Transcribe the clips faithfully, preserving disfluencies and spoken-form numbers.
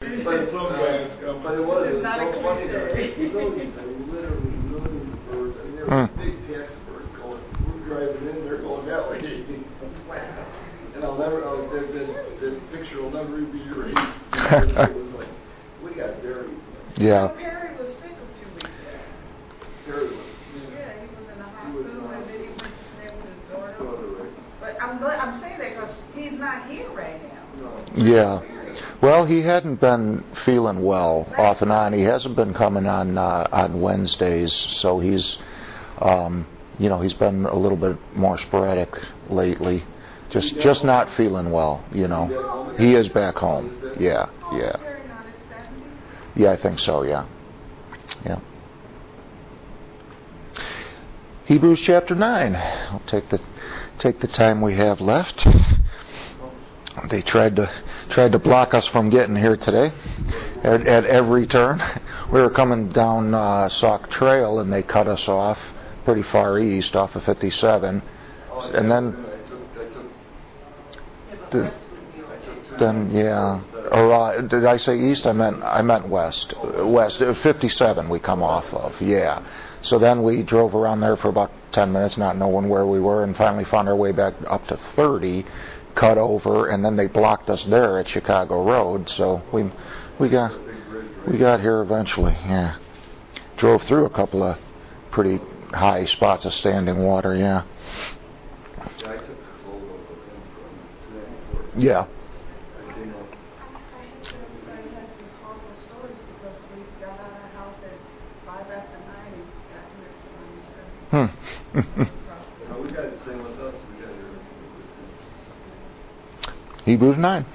But some guys come. But it was, it was so funny. Millions, literally millions of birds. I mean, there were big packs of birds going. We're driving in, they're going that way. And I'll never, I'll, the, the, the picture will never be erased. It was like, we got buried. Yeah. Well, Perry was sick a few weeks ago. Perry was. Yeah, he was in the hospital, and then he went to stay with his daughter. Daughter, right. But I'm glad, I'm saying that because he's not here right now. No. Yeah. Well, he hadn't been feeling well off and on. He hasn't been coming on uh, on Wednesdays, so he's, um, you know, he's been a little bit more sporadic lately. Just just not feeling well, you know. He is back home. Yeah, yeah. Yeah, I think so, yeah. Yeah. Hebrews chapter nine. I'll take the take the time we have left. They tried to tried to block us from getting here today at, at every turn. We were coming down uh, Sauk Trail and they cut us off pretty far east off of fifty-seven. And then the, then yeah, or uh, did I say east? I meant I meant west. West fifty-seven we come off of. Yeah. So then we drove around there for about ten minutes, not knowing where we were, and finally found our way back up to thirty, cut over, and then they blocked us there at Chicago Road. So we we got we got here eventually. Yeah. Drove through a couple of pretty high spots of standing water. Yeah. Yeah. Hmm. Hebrews nine.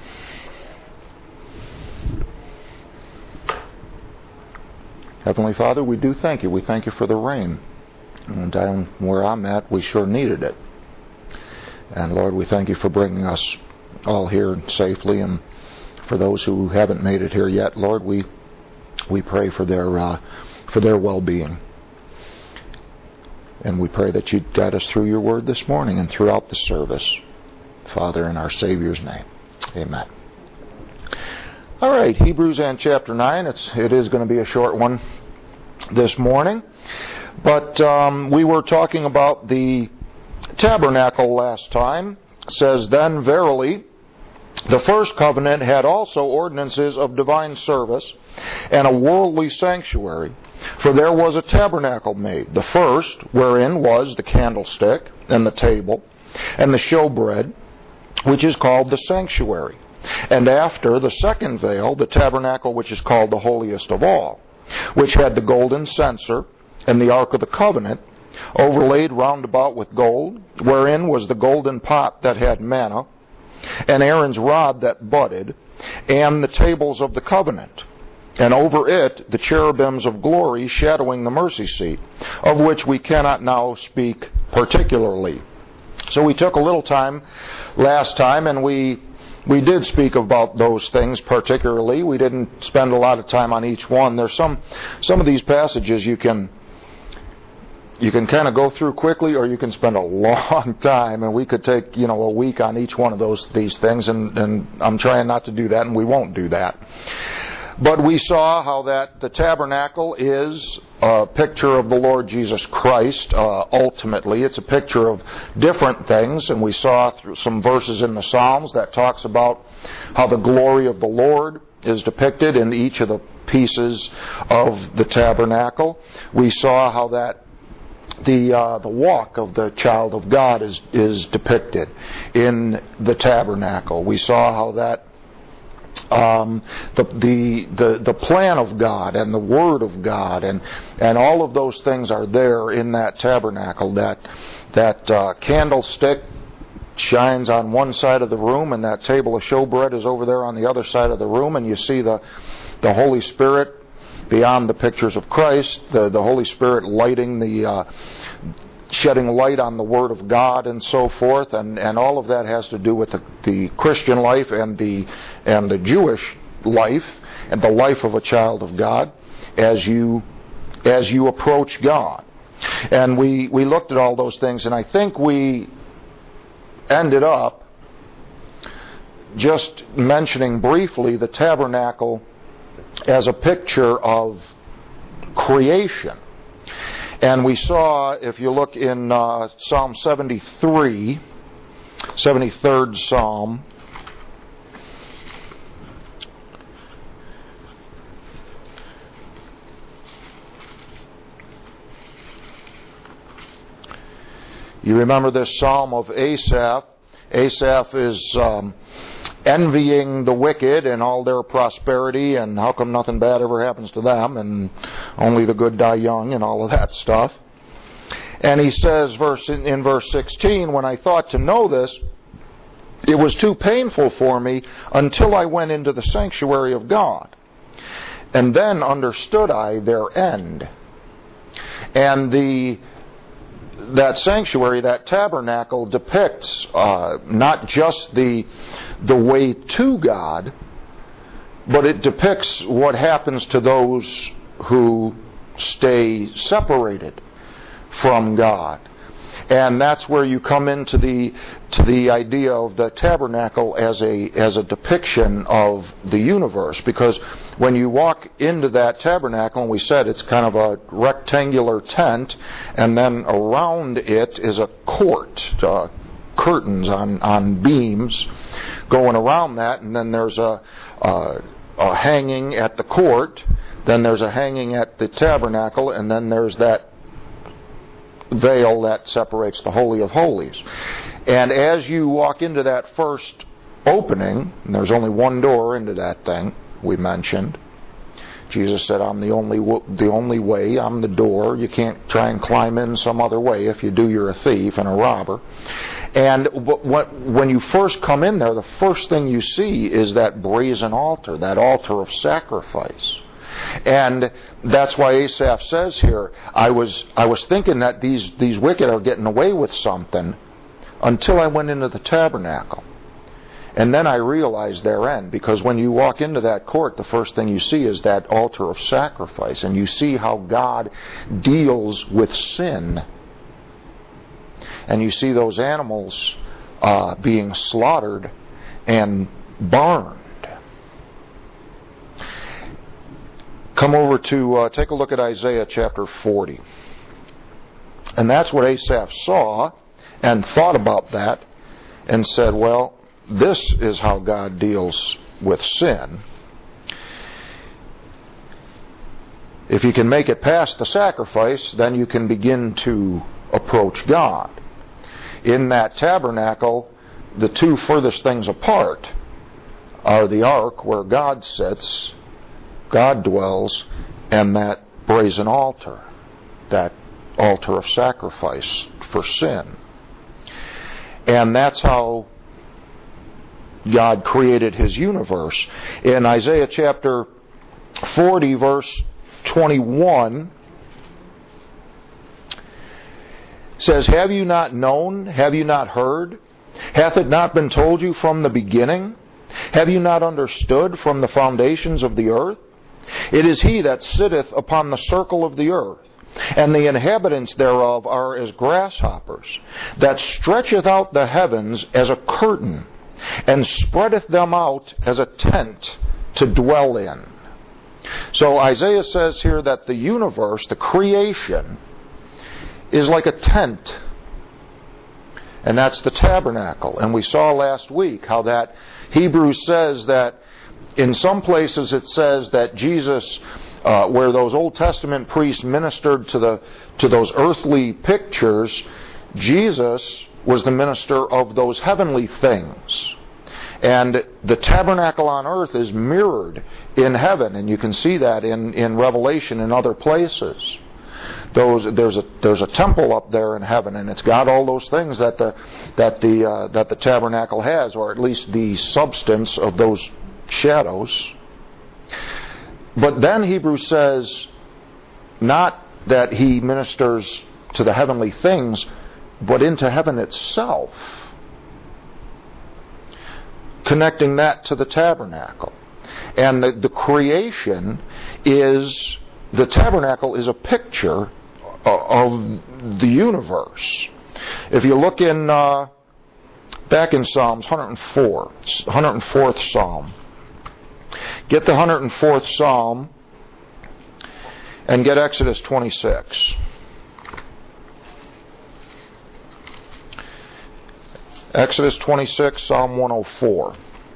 Heavenly Father, we do thank you. We thank you for the rain. And down where I'm at, we sure needed it. And Lord, we thank you for bringing us all here safely. And for those who haven't made it here yet, Lord, we we pray for their uh, for their well-being. And we pray that you'd guide us through your word this morning and throughout the service. Father, in our Savior's name. Amen. All right, Hebrews and chapter nine. It's, it is going to be a short one this morning. But um, we were talking about the tabernacle last time. It says, then verily, the first covenant had also ordinances of divine service and a worldly sanctuary. For there was a tabernacle made, the first, wherein was the candlestick, and the table, and the showbread, which is called the sanctuary. And after the second veil, the tabernacle which is called the holiest of all, which had the golden censer, and the ark of the covenant, overlaid round about with gold, wherein was the golden pot that had manna, and Aaron's rod that budded, and the tables of the covenant. And over it the cherubims of glory shadowing the mercy seat, of which we cannot now speak particularly. So we took a little time last time, and we we did speak about those things particularly. We didn't spend a lot of time on each one. There's some some of these passages you can you can kind of go through quickly, or you can spend a long time, and we could take, you know, a week on each one of those these things, and, and I'm trying not to do that, and we won't do that. But we saw how that the tabernacle is a picture of the Lord Jesus Christ. Uh, ultimately, it's a picture of different things, and we saw through some verses in the Psalms that talks about how the glory of the Lord is depicted in each of the pieces of the tabernacle. We saw how that the uh, the walk of the child of God is is depicted in the tabernacle. We saw how that Um, the, the the the plan of God and the Word of God and and all of those things are there in that tabernacle. That that uh, candlestick shines on one side of the room, and that table of showbread is over there on the other side of the room, and you see the the Holy Spirit beyond the pictures of Christ, the the Holy Spirit lighting the uh, shedding light on the Word of God and so forth, and, and all of that has to do with the, the Christian life and the and the Jewish life and the life of a child of God as you as you approach God. And we, we looked at all those things, and I think we ended up just mentioning briefly the tabernacle as a picture of creation. And we saw, if you look in uh, Psalm seventy-three, seventy-third Psalm, you remember this Psalm of Asaph. Asaph is um, envying the wicked and all their prosperity, and how come nothing bad ever happens to them, and only the good die young, and all of that stuff. And he says verse in, in verse sixteen, when I thought to know this, it was too painful for me until I went into the sanctuary of God. And then understood I their end. And the that sanctuary, that tabernacle, depicts uh, not just the the way to God, but it depicts what happens to those who stay separated from God. And that's where you come into the to the idea of the tabernacle as a as a depiction of the universe. Because when you walk into that tabernacle, and we said it's kind of a rectangular tent, and then around it is a court, uh, curtains on, on beams going around that, and then there's a, a, a hanging at the court, then there's a hanging at the tabernacle, and then there's that veil that separates the Holy of Holies. And as you walk into that first opening, and there's only one door into that thing, we mentioned, Jesus said, I'm the only the only way, I'm the door. You can't try and climb in some other way. If you do, you're a thief and a robber. And when you first come in there, the first thing you see is that brazen altar, that altar of sacrifice. And that's why Asaph says here, I was I was thinking that these, these wicked are getting away with something until I went into the tabernacle. And then I realized their end, because when you walk into that court, the first thing you see is that altar of sacrifice, and you see how God deals with sin. And you see those animals uh, being slaughtered and burned. Come over to, uh, take a look at Isaiah chapter forty. And that's what Asaph saw and thought about that and said, well, this is how God deals with sin. If you can make it past the sacrifice, then you can begin to approach God. In that tabernacle, the two furthest things apart are the ark where God sits, God dwells, and that brazen altar, that altar of sacrifice for sin. And that's how God created His universe. In Isaiah chapter forty, verse twenty-one, says, Have you not known? Have you not heard? Hath it not been told you from the beginning? Have you not understood from the foundations of the earth? It is He that sitteth upon the circle of the earth, and the inhabitants thereof are as grasshoppers, that stretcheth out the heavens as a curtain, and spreadeth them out as a tent to dwell in. So Isaiah says here that the universe, the creation, is like a tent. And that's the tabernacle. And we saw last week how that Hebrews says that in some places it says that Jesus, uh, where those Old Testament priests ministered to the to those earthly pictures, Jesus was the minister of those heavenly things. And the tabernacle on earth is mirrored in heaven, and you can see that in, in Revelation and other places. Those there's a there's a temple up there in heaven, and it's got all those things that the that the uh, that the tabernacle has, or at least the substance of those shadows. But then Hebrews says, not that He ministers to the heavenly things, but into heaven itself, connecting that to the tabernacle. And the, the creation is, the tabernacle is a picture of the universe. If you look in, uh, back in Psalms one hundred four, one hundred fourth Psalm, Get the one hundred fourth Psalm and get Exodus twenty-six. Exodus twenty-six, Psalm one oh four.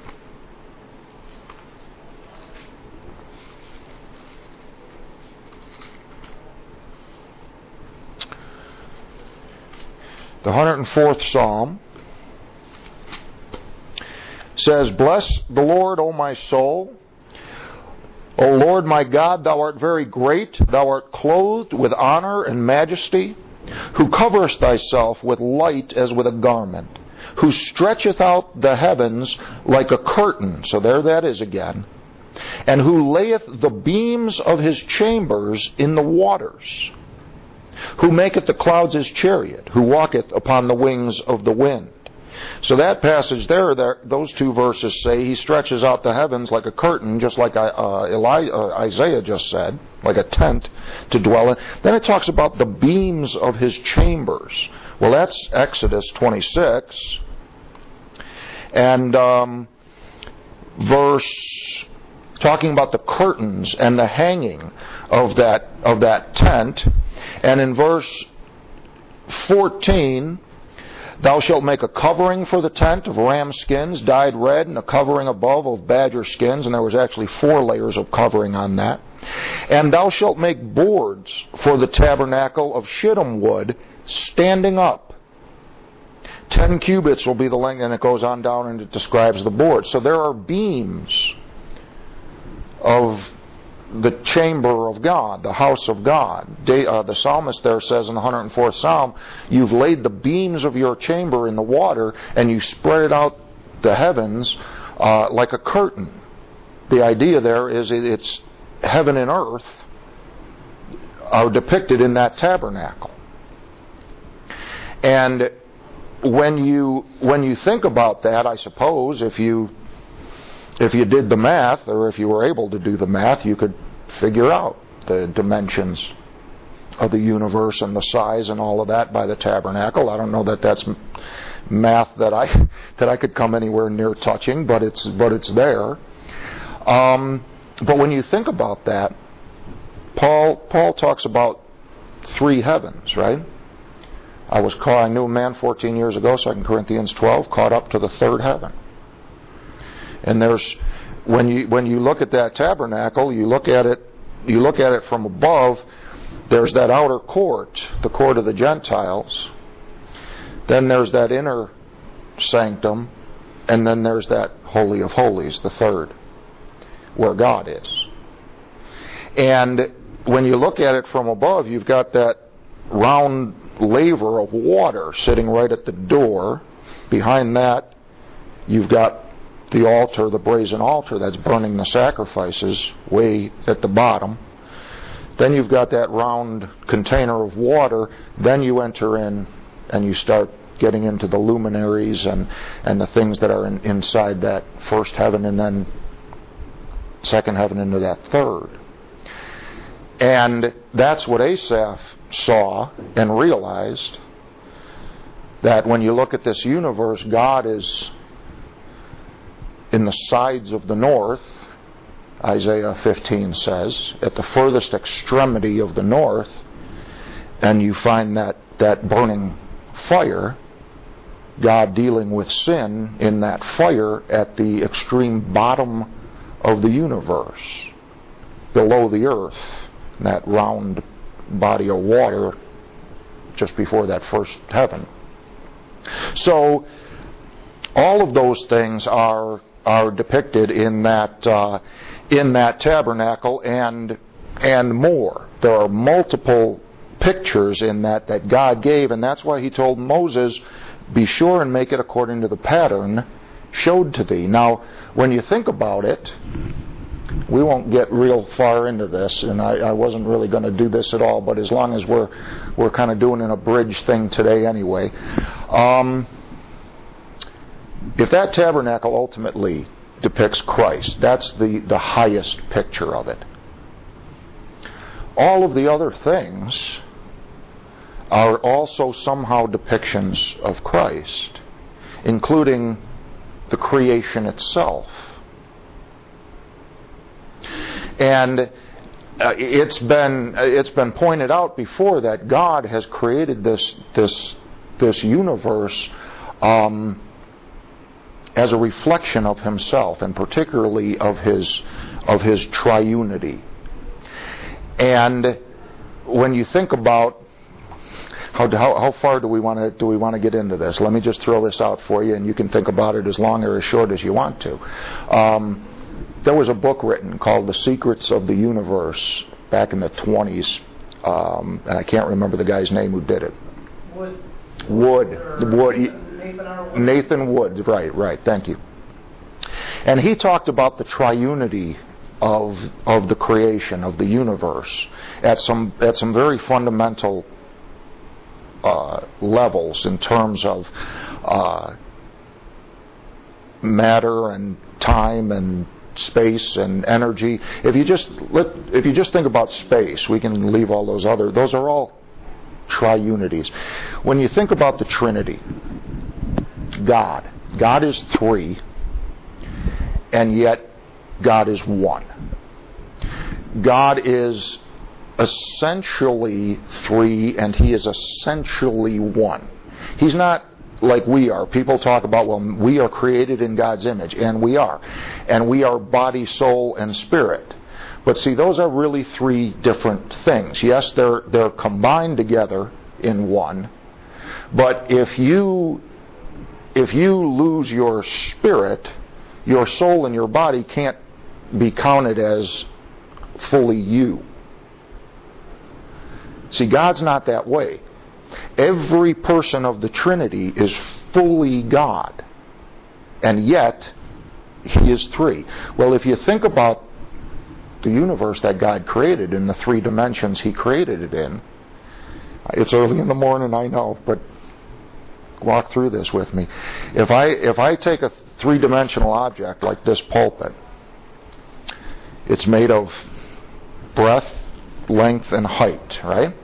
The one hundred fourth Psalm says, Bless the Lord, O my soul. O Lord my God, thou art very great. Thou art clothed with honor and majesty, who coverest thyself with light as with a garment, who stretcheth out the heavens like a curtain. So there that is again. And who layeth the beams of his chambers in the waters, who maketh the clouds his chariot, who walketh upon the wings of the wind. So that passage there, there those two verses say he stretches out the heavens like a curtain, just like uh, Eli, uh, Isaiah just said, like a tent to dwell in. Then it talks about the beams of his chambers. Well, that's Exodus twenty-six. And um, verse... talking about the curtains and the hanging of that of that tent. And in verse fourteen, thou shalt make a covering for the tent of ram skins dyed red, and a covering above of badger skins, and there was actually four layers of covering on that. And thou shalt make boards for the tabernacle of shittim wood standing up. Ten cubits will be the length, and it goes on down and it describes the board. So there are beams of the chamber of God, the house of God. De, uh, the psalmist there says in the one hundred fourth Psalm, you've laid the beams of your chamber in the water and you spread out the heavens uh, like a curtain. The idea there is it's heaven and earth are depicted in that tabernacle. And when you when you think about that, I suppose, if you If you did the math, or if you were able to do the math, you could figure out the dimensions of the universe and the size and all of that by the tabernacle. I don't know that that's math that I that I could come anywhere near touching, but it's but it's there. Um, but when you think about that, Paul Paul talks about three heavens, right? I was caught, I knew a man fourteen years ago, Second Corinthians twelve, caught up to the third heaven. And there's, when you when you look at that tabernacle, you look at it, you look at it from above. There's that outer court, the court of the Gentiles. Then there's that inner sanctum, and then there's that Holy of Holies, the third, where God is. And when you look at it from above, you've got that round laver of water sitting right at the door. Behind that, you've got the altar, the brazen altar that's burning the sacrifices way at the bottom. Then you've got that round container of water. Then you enter in and you start getting into the luminaries and, and the things that are in, inside that first heaven, and then second heaven into that third. And that's what Asaph saw and realized, that when you look at this universe, God is in the sides of the north, Isaiah fifteen says, at the furthest extremity of the north, and you find that, that burning fire, God dealing with sin in that fire at the extreme bottom of the universe, below the earth, that round body of water just before that first heaven. So all of those things are are depicted in that uh, in that tabernacle, and and more. There are multiple pictures in that that God gave, and that's why He told Moses, "Be sure and make it according to the pattern showed to thee." Now, when you think about it, we won't get real far into this, and I, I wasn't really going to do this at all. But as long as we're we're kind of doing an abridged thing today, anyway. Um, If that tabernacle ultimately depicts Christ, that's the, the highest picture of it. All of the other things are also somehow depictions of Christ, including the creation itself. And uh, it's been it's been pointed out before that God has created this this this universe um, as a reflection of Himself, and particularly of His of His triunity. And when you think about How, how, how far do we want to do we want to get into this? Let me just throw this out for you, and you can think about it as long or as short as you want to. Um, there was a book written called "The Secrets of the Universe" back in the twenties, um, and I can't remember the guy's name who did it. Wood. Wood. Wood. Nathan R. Wood. Nathan Wood. Right. Right. Thank you. And he talked about the triunity of of the creation of the universe at some at some very fundamental Uh, levels in terms of uh, matter and time and space and energy. If you just let, if you just think about space, we can leave all those other. Those are all triunities. When you think about the Trinity, God, God is three, and yet God is one. God is essentially three, and He is essentially one. He's not like we are. People talk about, well, we are created in God's image, and we are. And we are body, soul, and spirit. But see, those are really three different things. Yes, they're they're combined together in one, but if you if you lose your spirit, your soul and your body can't be counted as fully you. See, God's not that way. Every person of the Trinity is fully God, and yet He is three. Well, if you think about the universe that God created in the three dimensions He created it in, it's early in the morning, I know, but walk through this with me. If I if I take a three-dimensional object like this pulpit, it's made of breadth, length, and height, right?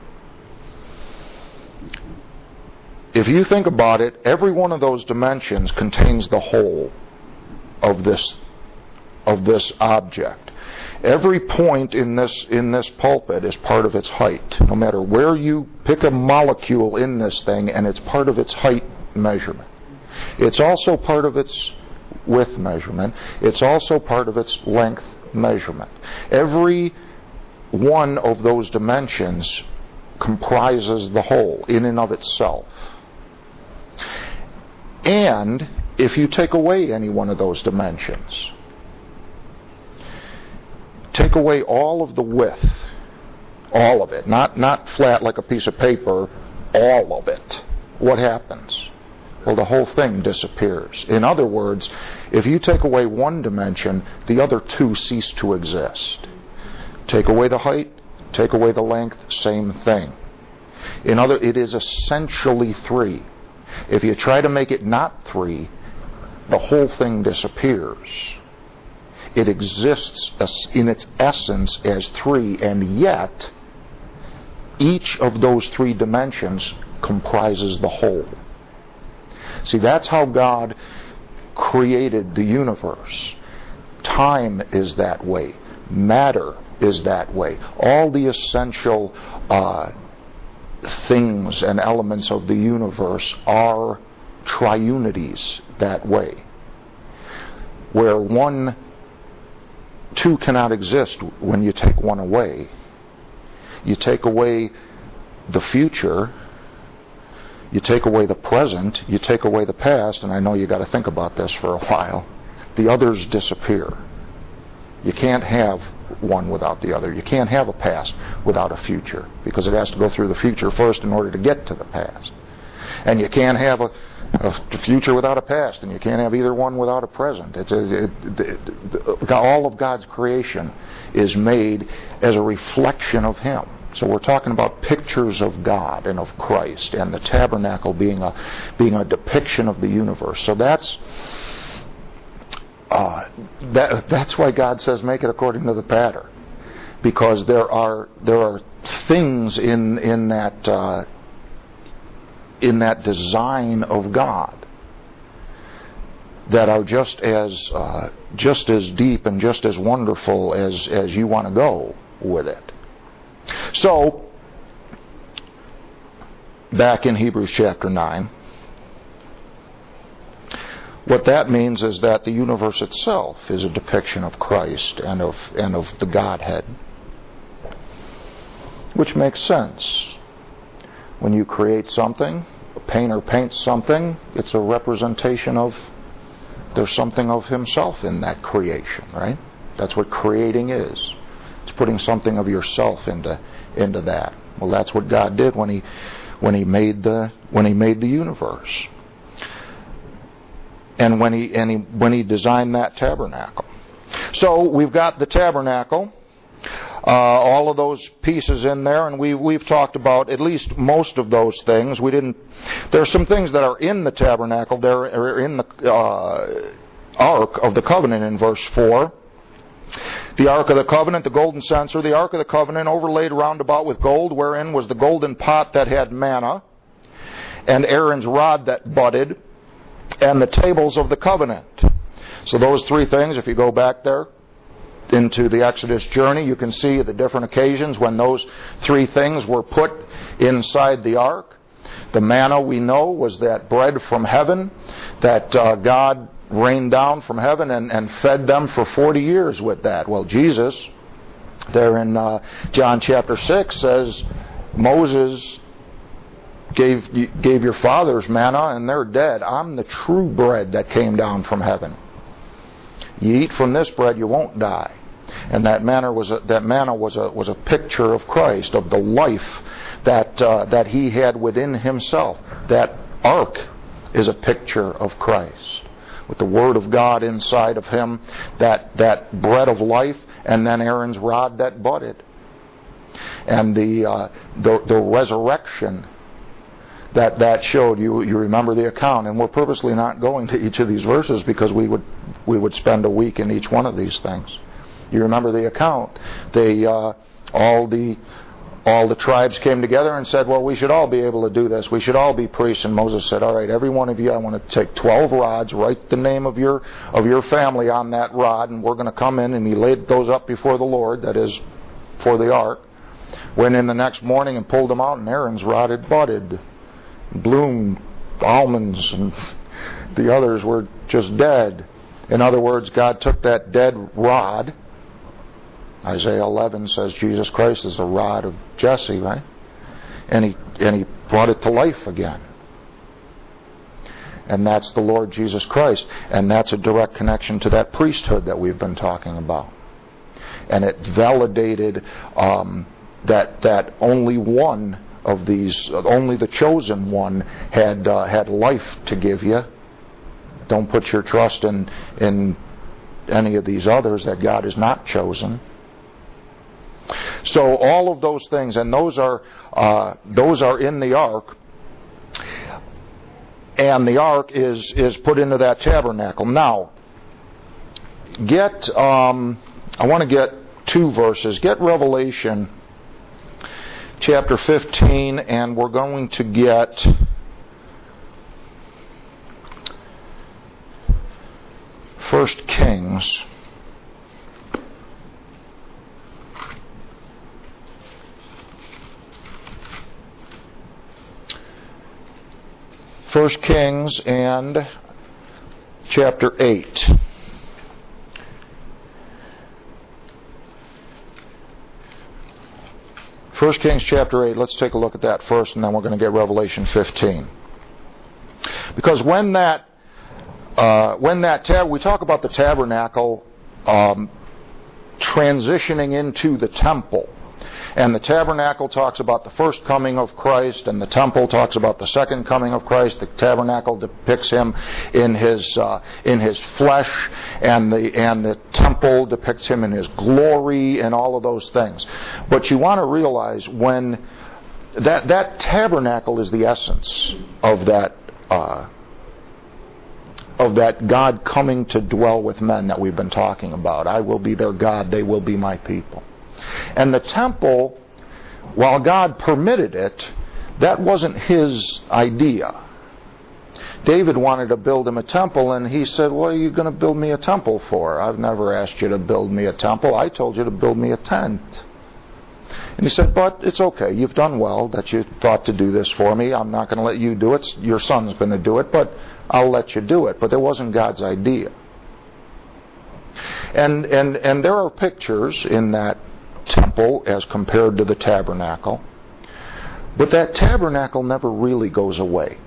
If you think about it, every one of those dimensions contains the whole of this of this object. Every point in this in this pulpit is part of its height. No matter where you pick a molecule in this thing, and it's part of its height measurement. It's also part of its width measurement. It's also part of its length measurement. Every one of those dimensions comprises the whole in and of itself. And if you take away any one of those dimensions, take away all of the width, all of it, not, not flat like a piece of paper, all of it, what happens? Well, the whole thing disappears. In other words, if you take away one dimension, the other two cease to exist. Take away the height, take away the length, same thing. In other, it is essentially three. If you try to make it not three, the whole thing disappears. It exists in its essence as three, and yet each of those three dimensions comprises the whole. See, that's how God created the universe. Time is that way. Matter is that way. All the essential uh, things and elements of the universe are triunities that way. Where one, two cannot exist when you take one away. You take away the future, you take away the present, you take away the past, and I know you got to think about this for a while. The others disappear. You can't have one without the other. You can't have a past without a future, because it has to go through the future first in order to get to the past. And you can't have a, a future without a past, and you can't have either one without a present. It's a, it, it, it, all of God's creation is made as a reflection of Him. So we're talking about pictures of God and of Christ, and the tabernacle being a being a depiction of the universe. So that's uh, that that's why God says make it according to the pattern, because there are there are things in in that uh, in that design of God that are just as uh, just as deep and just as wonderful as, as you want to go with it. So, back in Hebrews chapter nine, what that means is that the universe itself is a depiction of Christ and of and of the Godhead. Which makes sense. When you create something, a painter paints something, it's a representation of, there's something of himself in that creation, right? That's what creating is. It's putting something of yourself into into that. Well, that's what God did when he when he made the when he made the universe. And when he and he when he designed that tabernacle. So we've got the tabernacle, uh, all of those pieces in there, and we we've talked about at least most of those things. We didn't. There's some things that are in the tabernacle. They're in the uh, Ark of the Covenant in verse four. The Ark of the Covenant, the golden censer, the Ark of the Covenant overlaid round about with gold, wherein was the golden pot that had manna, and Aaron's rod that budded, and the tables of the covenant. So those three things, if you go back there into the Exodus journey, you can see the different occasions when those three things were put inside the ark. The manna, we know, was that bread from heaven that uh, God rained down from heaven and, and fed them for forty years with that. Well, Jesus, there in uh, John chapter six, says, Moses gave gave your fathers manna and they're dead. I'm the true bread that came down from heaven. You eat from this bread, you won't die. And that manna was a, that manna was a was a picture of Christ, of the life that uh, that he had within himself. That ark is a picture of Christ, with the Word of God inside of him, that that bread of life, and then Aaron's rod that budded, and the uh, the, the resurrection that that showed. You you remember the account, and we're purposely not going to each of these verses because we would we would spend a week in each one of these things. You remember the account. They uh, all the all the tribes came together and said, well, we should all be able to do this. We should all be priests. And Moses said, all right, every one of you, I want to take twelve rods, write the name of your of your family on that rod, and we're going to come in. And he laid those up before the Lord, that is, for the ark. Went in the next morning and pulled them out, and Aaron's rod had budded, bloomed, almonds, and the others were just dead. In other words, God took that dead rod. Isaiah eleven says Jesus Christ is the rod of Jesse, right? And he and he brought it to life again. And that's the Lord Jesus Christ. And that's a direct connection to that priesthood that we've been talking about. And it validated um, that that only one of these, only the chosen one had uh, had life to give you. Don't put your trust in in any of these others that God has not chosen. So all of those things, and those are uh, those are in the ark, and the ark is is put into that tabernacle. Now, get um, I want to get two verses. Get Revelation chapter fifteen, and we're going to get First Kings. First Kings and chapter eight. First Kings chapter eight. Let's take a look at that first, and then we're going to get Revelation fifteen. Because when that uh, when that tab, we talk about the tabernacle um, transitioning into the temple. And the tabernacle talks about the first coming of Christ, and the temple talks about the second coming of Christ. The tabernacle depicts him in his uh, in his flesh, and the and the temple depicts him in his glory, and all of those things. But you want to realize when that that tabernacle is the essence of that uh, of that God coming to dwell with men that we've been talking about. I will be their God; they will be my people. And the temple, while God permitted it, that wasn't his idea. David wanted to build him a temple, and he said, what are you going to build me a temple for? I've never asked you to build me a temple. I told you to build me a tent. And he said, but it's okay. You've done well that you thought to do this for me. I'm not going to let you do it. Your son's going to do it, but I'll let you do it. But it wasn't God's idea. And, and, and there are pictures in that temple as compared to the tabernacle. But that tabernacle never really goes away.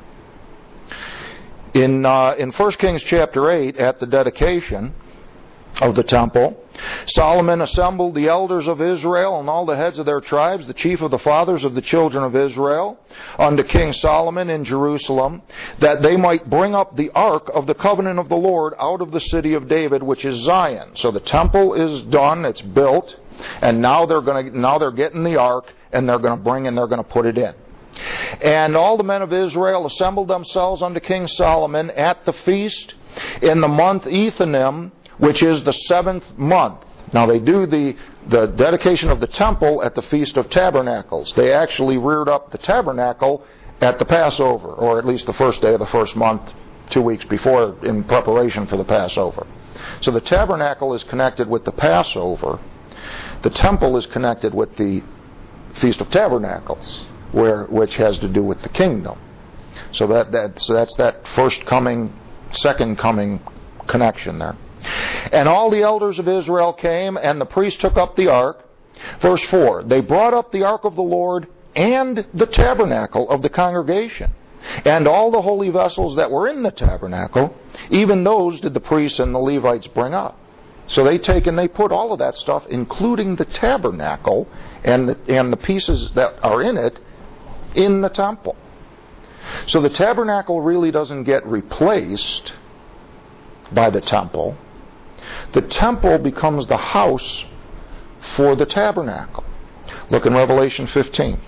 In uh, in First Kings chapter eight, at the dedication of the temple, Solomon assembled the elders of Israel and all the heads of their tribes, the chief of the fathers of the children of Israel, unto King Solomon in Jerusalem, that they might bring up the ark of the covenant of the Lord out of the city of David, which is Zion. So the temple is done, it's built, and now they're going to now they're getting the ark, and they're going to bring and they're going to put it in. And all the men of Israel assembled themselves unto King Solomon at the feast in the month Ethanim, which is the seventh month. Now they do the, the dedication of the temple at the Feast of Tabernacles. They actually reared up the tabernacle at the Passover, or at least the first day of the first month, two weeks before, in preparation for the Passover. So the tabernacle is connected with the Passover. The temple is connected with the Feast of Tabernacles, where which has to do with the kingdom. So that, that so that's that first coming, second coming connection there. And all the elders of Israel came, and the priest took up the ark. Verse four, they brought up the ark of the Lord and the tabernacle of the congregation, and all the holy vessels that were in the tabernacle, even those did the priests and the Levites bring up. So they take and they put all of that stuff, including the tabernacle and the, and the pieces that are in it, in the temple. So the tabernacle really doesn't get replaced by the temple. The temple becomes the house for the tabernacle. Look in Revelation fifteen.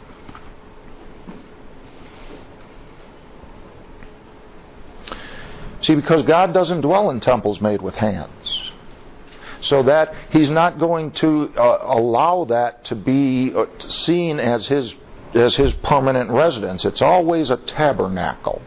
See, because God doesn't dwell in temples made with hands. So that He's not going to uh, allow that to be uh, seen as His as His permanent residence. It's always a tabernacle.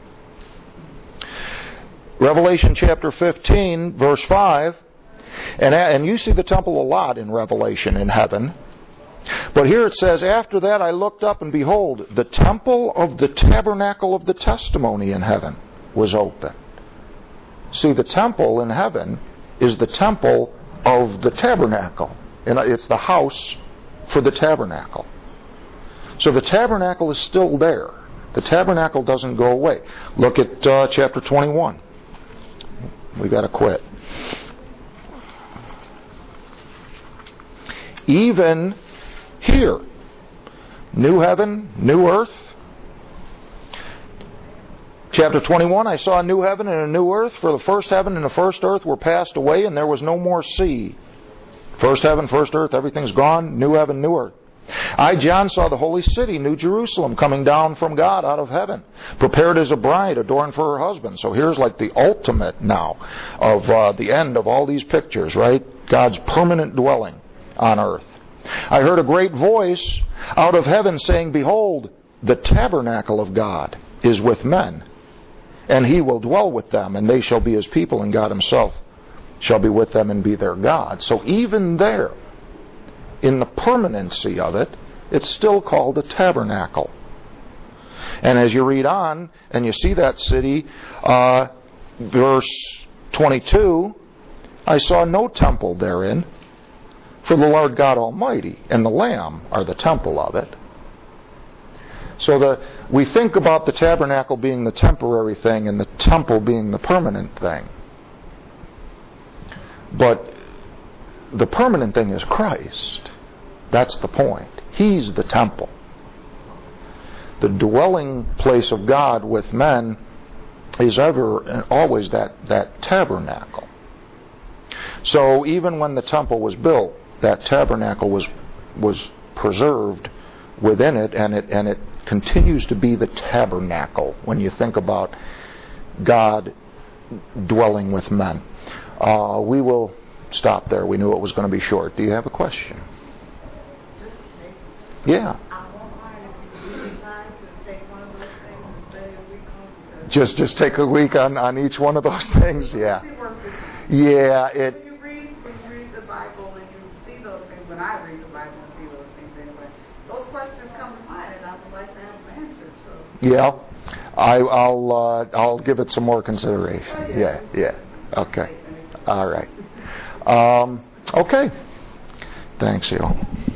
Revelation chapter fifteen, verse five, and, and you see the temple a lot in Revelation in heaven. But here it says, after that I looked up, and behold, the temple of the tabernacle of the testimony in heaven was open. See, the temple in heaven is the temple of the tabernacle. And it's the house for the tabernacle. So the tabernacle is still there. The tabernacle doesn't go away. Look at uh, chapter twenty-one. We got to quit. Even here, new heaven, new earth. Chapter twenty-one, I saw a new heaven and a new earth, for the first heaven and the first earth were passed away, and there was no more sea. First heaven, first earth, everything's gone. New heaven, new earth. I, John, saw the holy city, New Jerusalem, coming down from God out of heaven, prepared as a bride adorned for her husband. So here's like the ultimate now of uh, the end of all these pictures, right? God's permanent dwelling on earth. I heard a great voice out of heaven saying, behold, the tabernacle of God is with men, and He will dwell with them, and they shall be His people, and God Himself shall be with them and be their God. So even there, in the permanency of it, it's still called a tabernacle. And as you read on, and you see that city, uh, verse twenty-two, I saw no temple therein, for the Lord God Almighty and the Lamb are the temple of it. So the, we think about the tabernacle being the temporary thing and the temple being the permanent thing. But the permanent thing is Christ. That's the point. He's the temple. The dwelling place of God with men is ever and always that, that tabernacle. So even when the temple was built, that tabernacle was was preserved within it, and it and it continues to be the tabernacle when you think about God dwelling with men. Uh, we will stop there. We knew it was going to be short. Do you have a question? Yeah. just just take a week on, on each one of those things. Yeah. Yeah. It. When you read, when you read the Bible and you see those things, when I read the Bible and see those things anyway, those questions come to mind, and I would like to have them answered. So. Yeah. I, I'll uh, I'll give it some more consideration. Oh, yeah. yeah, yeah. Okay. All right. Um, okay. Thanks, you.